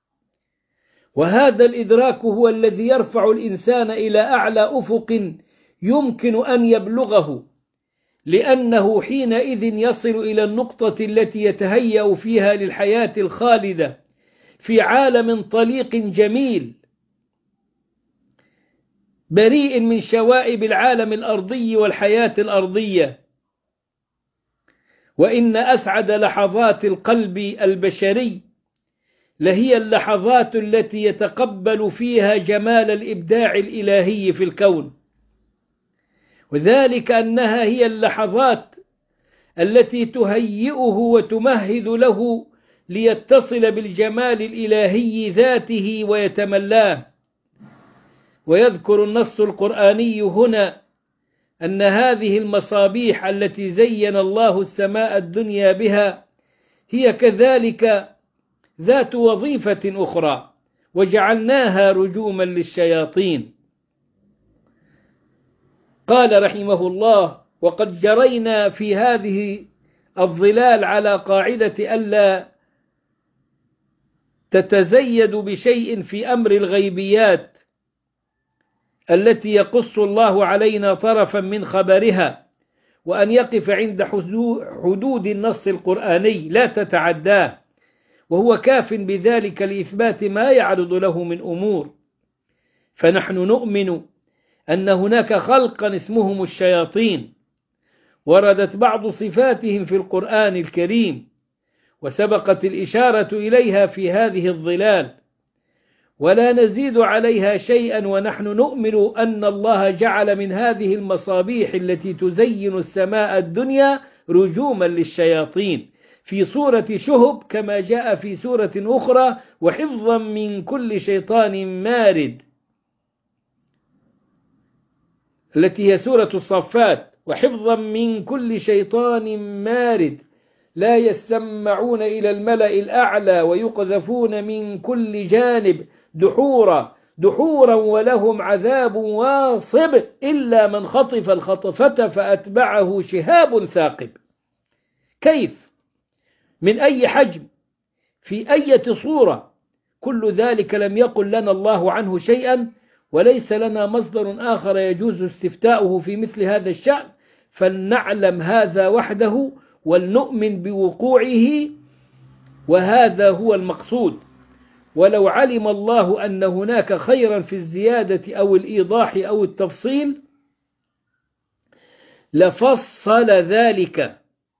Speaker 1: وهذا الإدراك هو الذي يرفع الإنسان إلى أعلى أفق يمكن أن يبلغه، لأنه حينئذ يصل إلى النقطة التي يتهيأ فيها للحياة الخالدة في عالم طليق جميل بريء من شوائب العالم الأرضي والحياة الأرضية. وإن أسعد لحظات القلب البشري لهي اللحظات التي يتقبل فيها جمال الإبداع الإلهي في الكون، وذلك أنها هي اللحظات التي تهيئه وتمهد له ليتصل بالجمال الإلهي ذاته ويتملاه. ويذكر النص القرآني هنا أن هذه المصابيح التي زين الله السماء الدنيا بها هي كذلك ذات وظيفة أخرى، وجعلناها رجوما للشياطين. قال رحمه الله: وقد جرينا في هذه الظلال على قاعدة ألا تتزيد بشيء في أمر الغيبيات التي يقص الله علينا طرفا من خبرها، وأن يقف عند حدود النص القرآني لا تتعداه، وهو كاف بذلك لإثبات ما يعرض له من أمور. فنحن نؤمن أن هناك خلقا اسمهم الشياطين، وردت بعض صفاتهم في القرآن الكريم، وسبقت الإشارة إليها في هذه الظلال، ولا نزيد عليها شيئا. ونحن نؤمن أن الله جعل من هذه المصابيح التي تزين السماء الدنيا رجوما للشياطين في صورة شهب، كما جاء في سورة أخرى: وحفظا من كل شيطان مارد، التي هي سورة الصفات: وحفظا من كل شيطان مارد لا يسمعون إلى الملأ الأعلى ويقذفون من كل جانب دحورا دحورا ولهم عذاب واصب إلا من خطف الخطفة فأتبعه شهاب ثاقب. كيف؟ من أي حجم؟ في أي صورة؟ كل ذلك لم يقل لنا الله عنه شيئا، وليس لنا مصدر آخر يجوز استفتاؤه في مثل هذا الشأن، فلنعلم هذا وحده ولنؤمن بوقوعه، وهذا هو المقصود. ولو علم الله أن هناك خيرا في الزيادة أو الإيضاح أو التفصيل لفصل ذلك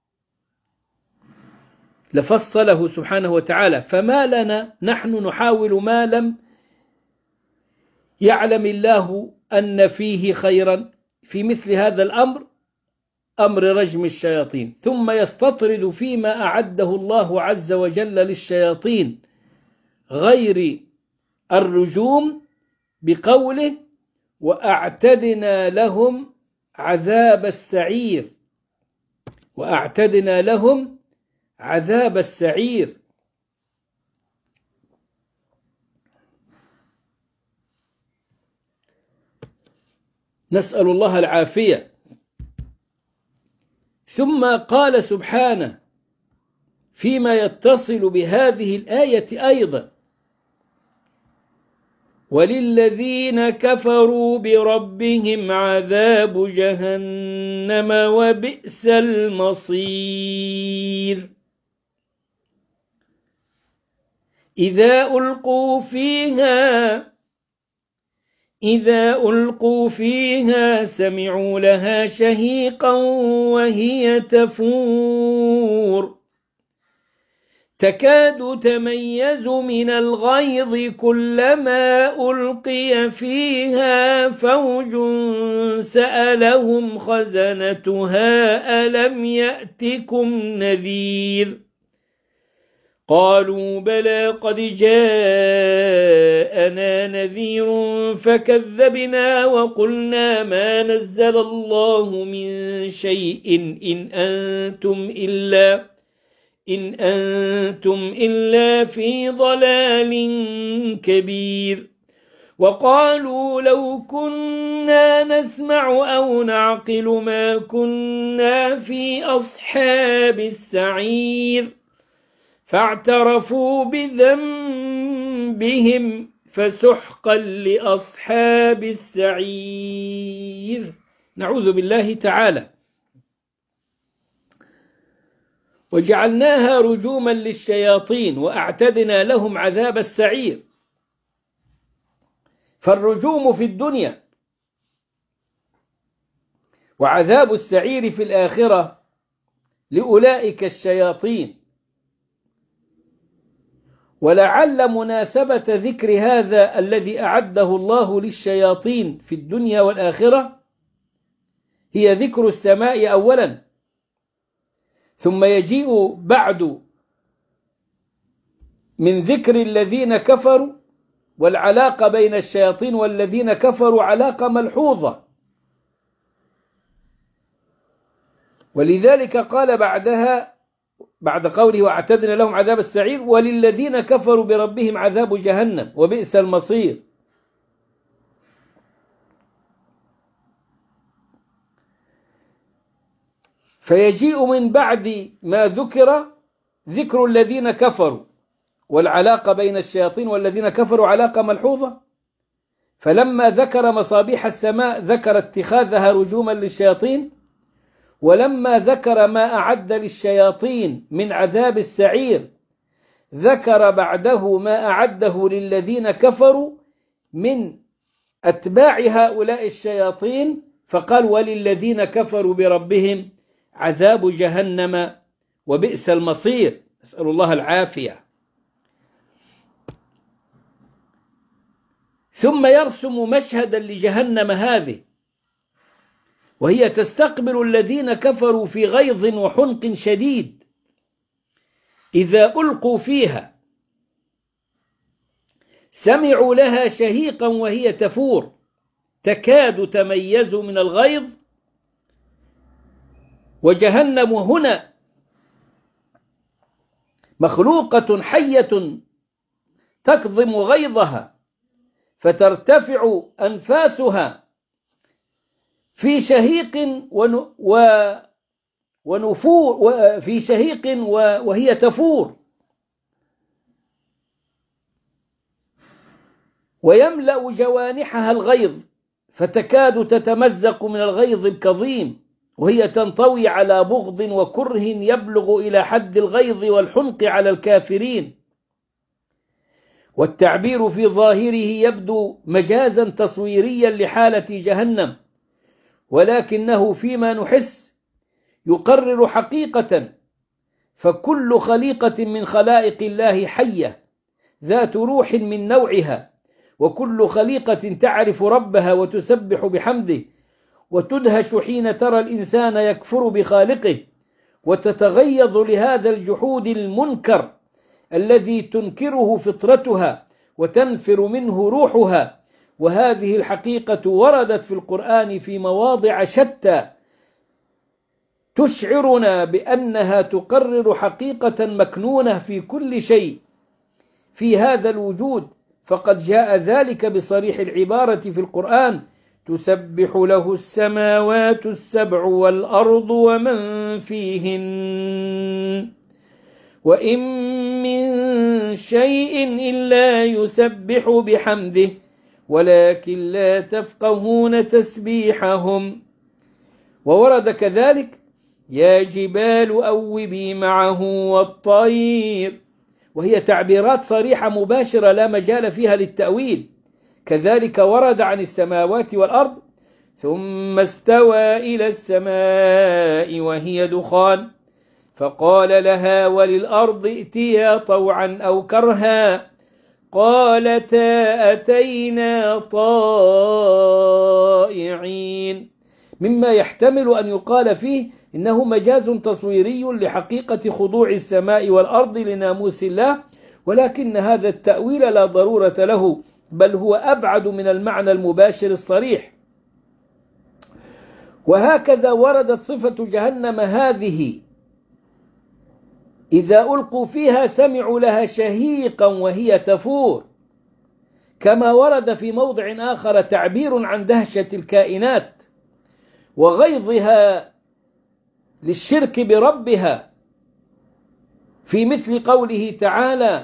Speaker 1: لفصله سبحانه وتعالى، فما لنا نحن نحاول ما لم يعلم الله أن فيه خيرا في مثل هذا الأمر، أمر رجم الشياطين، ثم يستطرد فيما أعده الله عز وجل للشياطين غير الرجوم بقوله: وأعتدنا لهم عذاب السعير وأعتدنا لهم عذاب السعير. نسأل الله العافية. ثم قال سبحانه فيما يتصل بهذه الآية أيضا: وللذين كفروا بربهم عذاب جهنم وبئس المصير. إذا ألقوا فيها إذا ألقوا فيها سمعوا لها شهيقا وهي تفور تكاد تميز من الغيظ كلما ألقي فيها فوج سألهم خزنتها ألم يأتكم نذير قالوا بلى قد جاءنا نذير فكذبنا وقلنا ما نزل الله من شيء إن أنتم إلا إن أنتم إلا في ضلال كبير وقالوا لو كنا نسمع أو نعقل ما كنا في أصحاب السعير فاعترفوا بذنبهم فسحقا لأصحاب السعير. نعوذ بالله تعالى. وجعلناها رجوما للشياطين وأعتدنا لهم عذاب السعير. فالرجوم في الدنيا وعذاب السعير في الآخرة لأولئك الشياطين. ولعل مناسبة ذكر هذا الذي أعده الله للشياطين في الدنيا والآخرة هي ذكر السماء أولا، ثم يجيء بعد من ذكر الذين كفروا، والعلاقة بين الشياطين والذين كفروا علاقة ملحوظة، ولذلك قال بعدها بعد قوله واعتدنا لهم عذاب السعير وللذين كفروا بربهم عذاب جهنم وبئس المصير. فيجيء من بعد ما ذكر ذكر الذين كفروا، والعلاقة بين الشياطين والذين كفروا علاقة ملحوظة. فلما ذكر مصابيح السماء ذكر اتخاذها رجوما للشياطين، ولما ذكر ما أعد للشياطين من عذاب السعير ذكر بعده ما أعده للذين كفروا من أتباع هؤلاء الشياطين، فقال وللذين كفروا بربهم عذاب جهنم وبئس المصير. نسأل الله العافية. ثم يرسم مشهدا لجهنم هذه، وهي تستقبل الذين كفروا في غيظ وحنق شديد. إذا ألقوا فيها سمعوا لها شهيقا وهي تفور تكاد تميز من الغيظ. وجهنم هنا مخلوقة حية تكظم غيظها فترتفع أنفاسها في شهيق ونفور في شهيق وهي تفور، ويملأ جوانحها الغيظ فتكاد تتمزق من الغيظ الكظيم، وهي تنطوي على بغض وكره يبلغ إلى حد الغيظ والحنق على الكافرين. والتعبير في ظاهره يبدو مجازا تصويريا لحالة جهنم، ولكنه فيما نحس يقرر حقيقة. فكل خليقة من خلائق الله حية ذات روح من نوعها، وكل خليقة تعرف ربها وتسبح بحمده، وتدهش حين ترى الإنسان يكفر بخالقه، وتتغيظ لهذا الجحود المنكر الذي تنكره فطرتها وتنفر منه روحها، وهذه الحقيقة وردت في القرآن في مواضع شتى تشعرنا بأنها تقرر حقيقة مكنونة في كل شيء في هذا الوجود، فقد جاء ذلك بصريح العبارة في القرآن: تسبح له السماوات السبع والأرض ومن فيهن وإن من شيء إلا يسبح بحمده ولكن لا تفقهون تسبيحهم. وورد كذلك: يا جبال أوبي معه والطير، وهي تعبيرات صريحة مباشرة لا مجال فيها للتأويل. كذلك ورد عن السماوات والأرض: ثم استوى إلى السماء وهي دخان فقال لها وللأرض ائتيا طوعا أو كرها قالتا أتينا طائعين، مما يحتمل أن يقال فيه إنه مجاز تصويري لحقيقة خضوع السماء والأرض لناموس الله، ولكن هذا التأويل لا ضرورة له، بل هو أبعد من المعنى المباشر الصريح. وهكذا وردت صفة جهنم هذه: إذا ألقوا فيها سمعوا لها شهيقا وهي تفور، كما ورد في موضع آخر تعبير عن دهشة الكائنات وغيظها للشرك بربها، في مثل قوله تعالى: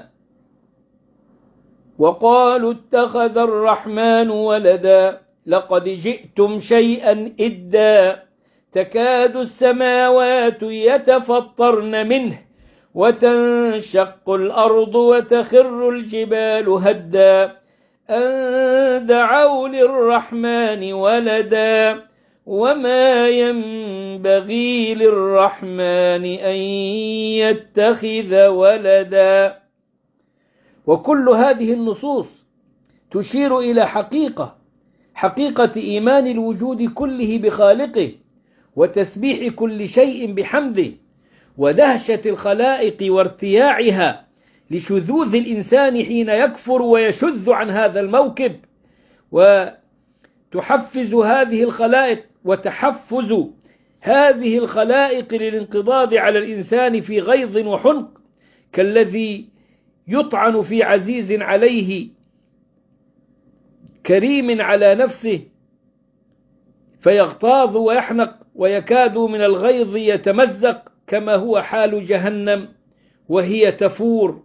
Speaker 1: وقالوا اتخذ الرحمن ولدا لقد جئتم شيئا إدا تكاد السماوات يتفطرن منه وتنشق الأرض وتخر الجبال هدا أن دعوا للرحمن ولدا وما ينبغي للرحمن أن يتخذ ولدا. وكل هذه النصوص تشير إلى حقيقة حقيقة إيمان الوجود كله بخالقه وتسبيح كل شيء بحمده ودهشة الخلائق وارتياعها لشذوذ الإنسان حين يكفر ويشذ عن هذا الموكب، وتحفز هذه الخلائق وتحفز هذه الخلائق للانقضاض على الإنسان في غيظ وحنق، كالذي يطعن في عزيز عليه كريم على نفسه فيغتاظ ويحنق ويكاد من الغيظ يتمزق، كما هو حال جهنم وهي تفور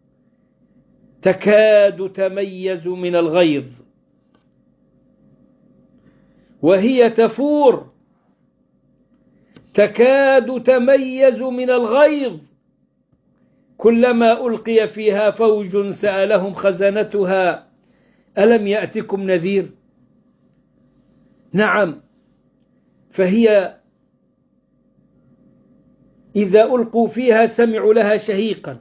Speaker 1: تكاد تميز من الغيظ، وهي تفور تكاد تميز من الغيظ، كلما ألقي فيها فوج سألهم خزنتها ألم يأتكم نذير. نعم، فهي إذا ألقوا فيها سمعوا لها شهيقا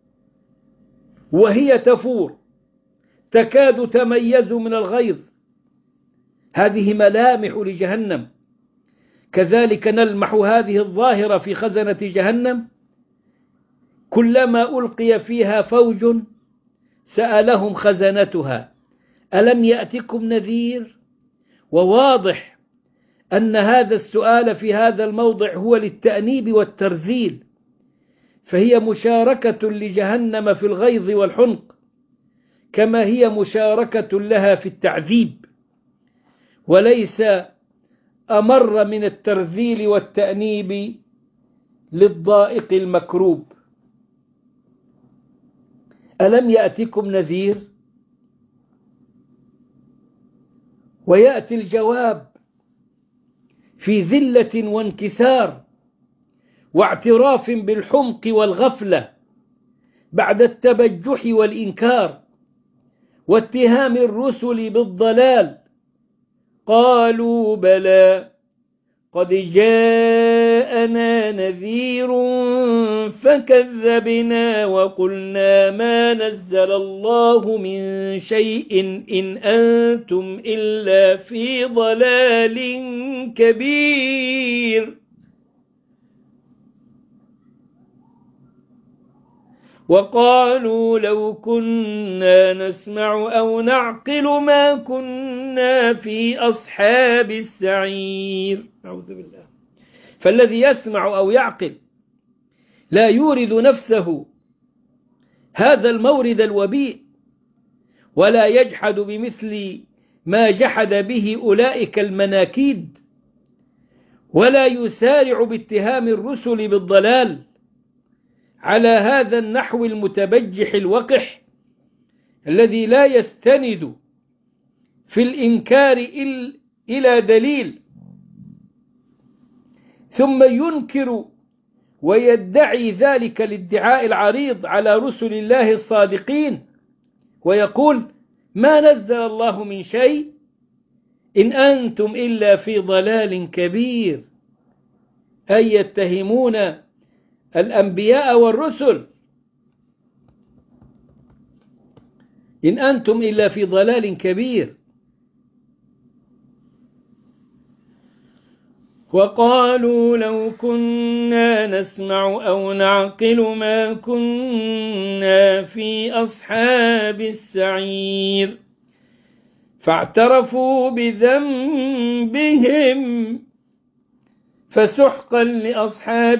Speaker 1: وهي تفور تكاد تميز من الغيظ، هذه ملامح لجهنم. كذلك نلمح هذه الظاهرة في خزنة جهنم: كلما ألقي فيها فوج سألهم خزنتها ألم يأتكم نذير. وواضح أن هذا السؤال في هذا الموضع هو للتأنيب والترذيل، فهي مشاركة لجهنم في الغيظ والحنق كما هي مشاركة لها في التعذيب، وليس أمر من الترذيل والتأنيب للضائق المكروب. ألم يأتكم نذير؟ ويأتي الجواب في ذلة وانكسار واعتراف بالحمق والغفلة بعد التبجح والإنكار واتهام الرسل بالضلال. قالوا بلى قد جاءنا نذير فكذبنا وقلنا ما نزل الله من شيء إن أنتم إلا في ضلال كبير. وقالوا لو كنا نسمع أو نعقل ما كنا في أصحاب السعير. أعوذ بالله. فالذي يسمع أو يعقل لا يورد نفسه هذا المورد الوبيء، ولا يجحد بمثل ما جحد به أولئك المناكيد، ولا يسارع باتهام الرسل بالضلال على هذا النحو المتبجح الوقح الذي لا يستند في الإنكار إلى دليل، ثم ينكر ويدعي ذلك الادعاء العريض على رسل الله الصادقين، ويقول ما نزل الله من شيء إن أنتم إلا في ضلال كبير، أي يتهمون الأنبياء والرسل إن أنتم إلا في ضلال كبير. وقالوا لو كنا نسمع أو نعقل ما كنا في أصحاب السعير فاعترفوا بذنبهم فسحقا لأصحاب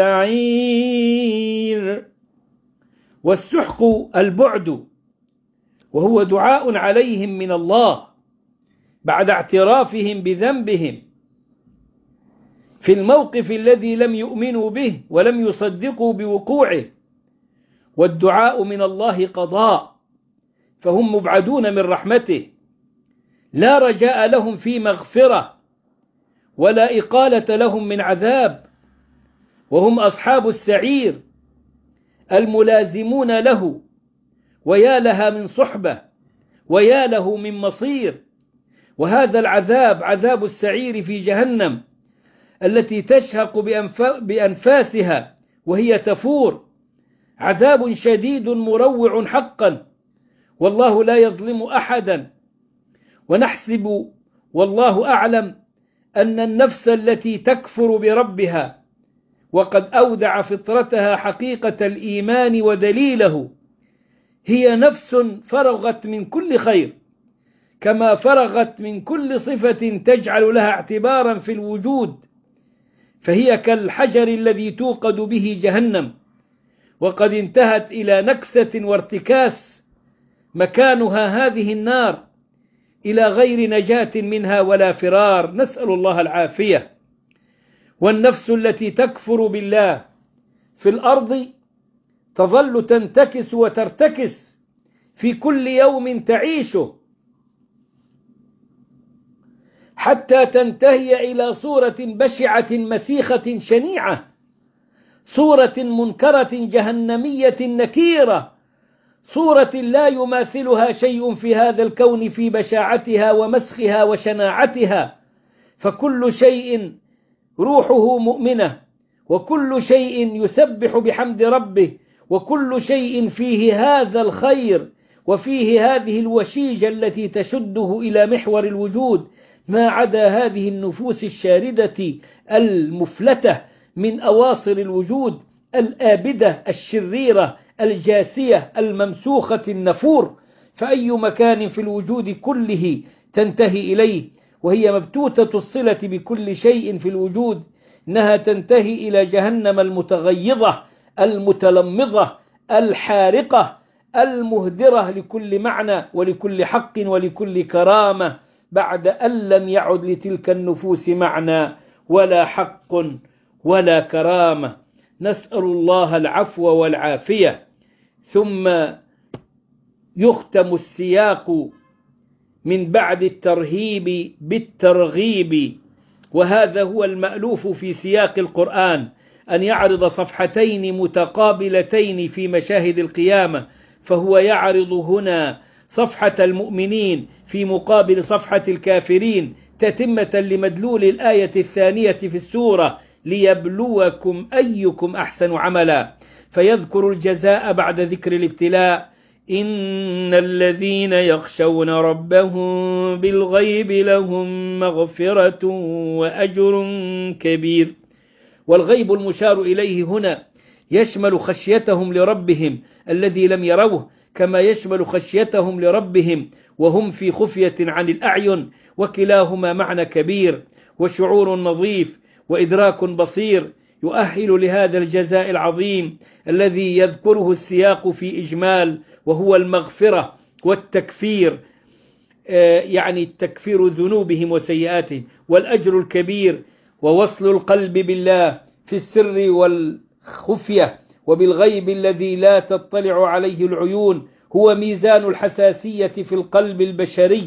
Speaker 1: السعير. والسحق البعد، وهو دعاء عليهم من الله بعد اعترافهم بذنبهم في الموقف الذي لم يؤمنوا به ولم يصدقوا بوقوعه، والدعاء من الله قضاء، فهم مبعدون من رحمته، لا رجاء لهم في مغفرة ولا إقالة لهم من عذاب، وهم أصحاب السعير الملازمون له، ويا لها من صحبة ويا له من مصير. وهذا العذاب عذاب السعير في جهنم التي تشهق بأنفاسها وهي تفور، عذاب شديد مروع حقا، والله لا يظلم أحدا. ونحسب والله أعلم أن النفس التي تكفر بربها وقد أودع فطرتها حقيقة الإيمان ودليله هي نفس فرغت من كل خير، كما فرغت من كل صفة تجعل لها اعتبارا في الوجود، فهي كالحجر الذي توقد به جهنم، وقد انتهت إلى نكسة وارتكاس مكانها هذه النار، إلى غير نجاة منها ولا فرار، نسأل الله العافية. والنفس التي تكفر بالله في الأرض تظل تنتكس وترتكس في كل يوم تعيشه حتى تنتهي إلى صورة بشعة مسيخة شنيعة، صورة منكرة جهنمية نكيرة، صورة لا يماثلها شيء في هذا الكون في بشاعتها ومسخها وشناعتها. فكل شيء روحه مؤمنة، وكل شيء يسبح بحمد ربه، وكل شيء فيه هذا الخير وفيه هذه الوشيجة التي تشده إلى محور الوجود، ما عدا هذه النفوس الشاردة المفلتة من أواصر الوجود الآبدة الشريرة الجاسية الممسوخة النفور. فأي مكان في الوجود كله تنتهي إليه وهي مبتوتة الصلة بكل شيء في الوجود، إنها تنتهي إلى جهنم المتغيظة المتلمظة الحارقة المهدرة لكل معنى ولكل حق ولكل كرامة، بعد أن لم يعد لتلك النفوس معنى ولا حق ولا كرامة. نسأل الله العفو والعافية. ثم يختم السياق من بعد الترهيب بالترغيب، وهذا هو المألوف في سياق القرآن، أن يعرض صفحتين متقابلتين في مشاهد القيامة، فهو يعرض هنا صفحة المؤمنين في مقابل صفحة الكافرين تتمة لمدلول الآية الثانية في السورة، ليبلوكم أيكم أحسن عملا، فيذكر الجزاء بعد ذكر الابتلاء. إن الذين يخشون ربهم بالغيب لهم مغفرة وأجر كبير. والغيب المشار إليه هنا يشمل خشيتهم لربهم الذي لم يروه، كما يشمل خشيتهم لربهم وهم في خفية عن الأعين، وكلاهما معنى كبير وشعور نظيف وإدراك بصير يؤهل لهذا الجزاء العظيم الذي يذكره السياق في إجمال، وهو المغفرة والتكفير، يعني تكفير ذنوبهم وسيئاتهم، والأجر الكبير، ووصل القلب بالله في السر والخفية وبالغيب الذي لا تطلع عليه العيون، هو ميزان الحساسية في القلب البشري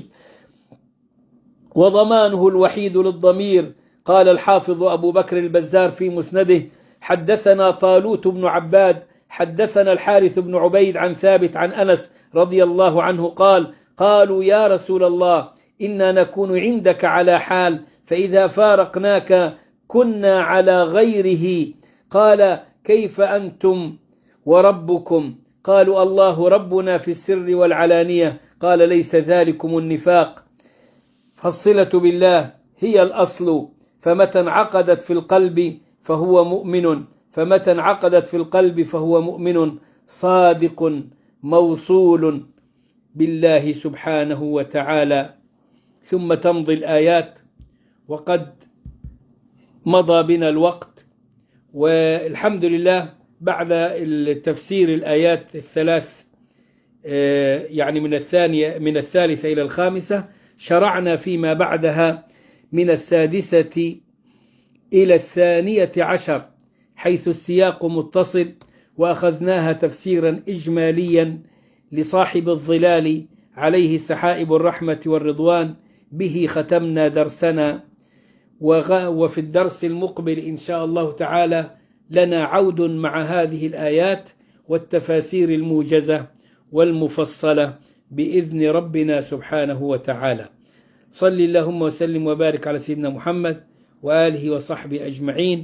Speaker 1: وضمانه الوحيد للضمير. قال الحافظ أبو بكر البزار في مسنده: حدثنا طالوت بن عباد حدثنا الحارث بن عبيد عن ثابت عن أنس رضي الله عنه قال: قالوا يا رسول الله إنا نكون عندك على حال، فإذا فارقناك كنا على غيره. قال: كيف أنتم وربكم؟ قالوا: الله ربنا في السر والعلانية. قال: ليس ذلكم النفاق، فالصلة بالله هي الأصل، فمتى انعقدت في القلب فهو مؤمن، فمتى انعقدت في القلب فهو مؤمن صادق موصول بالله سبحانه وتعالى. ثم تمضي الآيات، وقد مضى بنا الوقت، والحمد لله بعد التفسير الآيات الثلاث يعني من الثانية من الثالثة إلى الخامسة، شرعنا فيما بعدها من السادسة إلى الثانية عشر، حيث السياق متصل، وأخذناها تفسيرا إجماليا لصاحب الظلال عليه سحائب الرحمة والرضوان. به ختمنا درسنا، وفي الدرس المقبل إن شاء الله تعالى لنا عود مع هذه الآيات والتفاسير الموجزة والمفصلة بإذن ربنا سبحانه وتعالى. صل اللهم وسلم وبارك على سيدنا محمد وآله وصحبه أجمعين.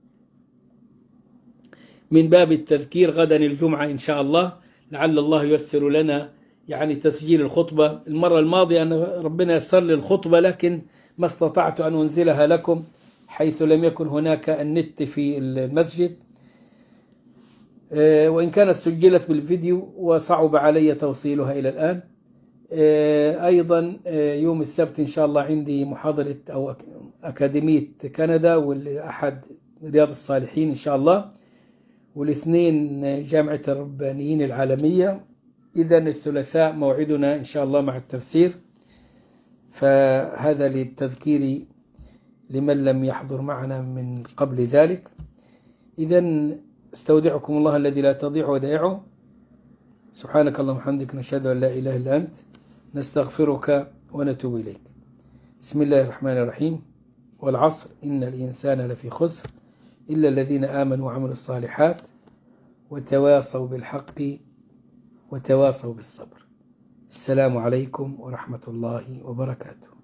Speaker 1: من باب التذكير غدا الجمعة إن شاء الله، لعل الله ييسر لنا يعني تسجيل الخطبة. المرة الماضية أن ربنا يسر لي الخطبة، لكن ما استطعت أن أنزلها لكم حيث لم يكن هناك النت في المسجد، وإن كانت سجلت بالفيديو وصعب علي توصيلها إلى الآن. أيضا يوم السبت إن شاء الله عندي محاضرة أو أكاديمية كندا، والأحد رياض الصالحين إن شاء الله، والاثنين جامعة الربانيين العالمية. إذن الثلاثاء موعدنا إن شاء الله مع التفسير، فهذا للتذكير لمن لم يحضر معنا من قبل ذلك. إذن استودعكم الله الذي لا تضيع ودائعه. سبحانك اللهم وبحمدك، نشهد أن لا إله إلا أنت، نستغفرك ونتوب إليك. بسم الله الرحمن الرحيم. والعصر إن الإنسان لفي خسر إلا الذين آمنوا وعملوا الصالحات وتواصوا بالحق وتواصوا بالصبر. السلام عليكم ورحمة الله وبركاته.